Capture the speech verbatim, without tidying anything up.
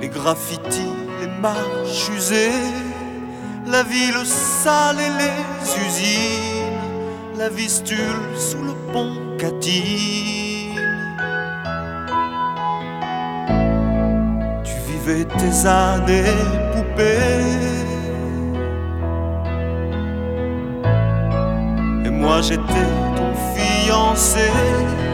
les graffitis, les marches usées, la ville sale et les usines, la vistule sous le pont Catine. Tu vivais tes années poupées, et moi j'étais ton fiancé.